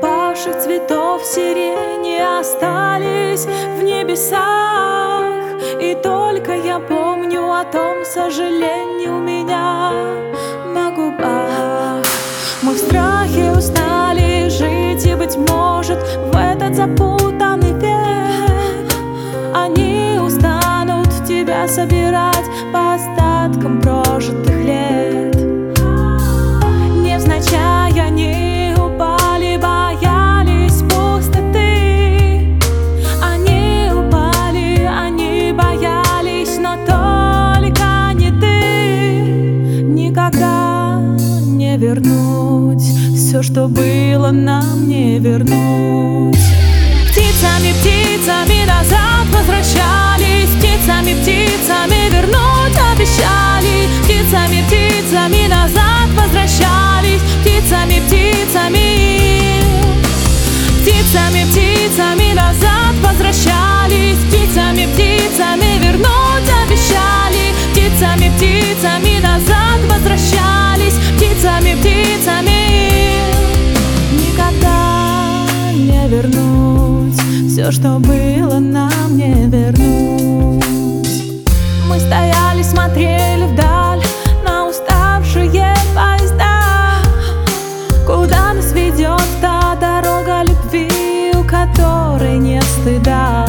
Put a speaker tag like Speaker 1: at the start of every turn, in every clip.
Speaker 1: упавших цветов сирени остались в небесах. И только я помню о том сожалении у меня на губах. Мы в страхе устали жить, и, быть может, в этот запутанный век они устанут тебя собирать по остаткам прожитых лет. Невзначай они упали, боялись пустоты. Они упали, они боялись, но только не ты. Никогда не вернуть все, что было, нам не вернуть. Птицами, птицами назад возвращались, птицами, птицами вернуть обещали. Птицами, птицами назад возвращались, птицами, птицами. Птицами, птицами назад возвращались, птицами, птицами вернуть обещали. Птицами, птицами назад возвращались, птицами, птицами. Никогда не вернуть все, что было, нам не вернуть. Мы стояли, смотрели вдаль на уставшие поезда. Куда нас ведет та дорога любви, у которой нет стыда?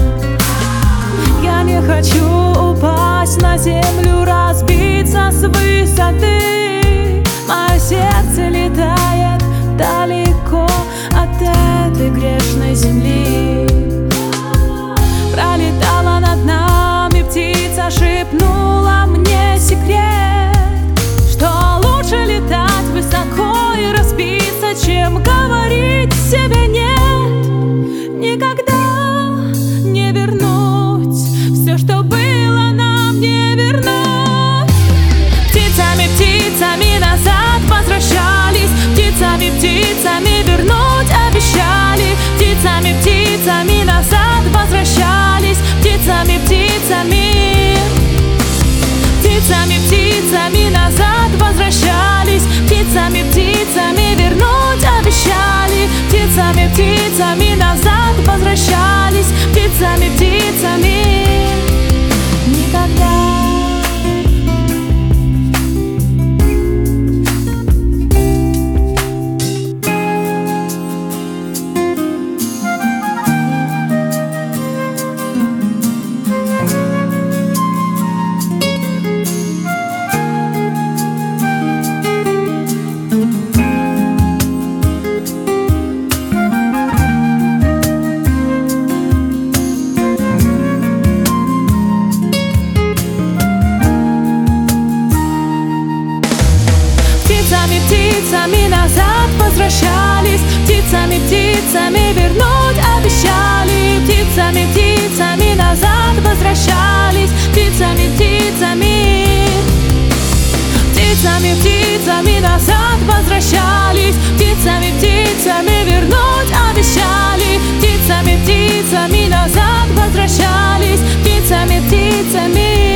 Speaker 1: Я не хочу упасть на землю, разбиться с высоты. Мое сердце летает далеко от этой грешной земли. Пролетала над нами птица, шепнула мне секрет, что лучше летать высоко и разбиться, чем говорить себе нет. Никогда не вернуть все, что было, нам не вернуть. Птицами, птицами назад возвращались, птицами, птицами вернуть обещали. Птицами, птицами назад возвращались, птицами, птицами. Птицами, птицами назад возвращались, птицами, птицами вернуть обещали. Птицами, птицами назад возвращались, птицами, птицами. Никогда. Птицами, птицами назад возвращались, птицами, птицами вернуть обещали. Птицами, птицами назад возвращались, птицами, птицами. Птицами, птицами назад возвращались, птицами, птицами вернуть обещали. Птицами, птицами назад возвращались, птицами, птицами.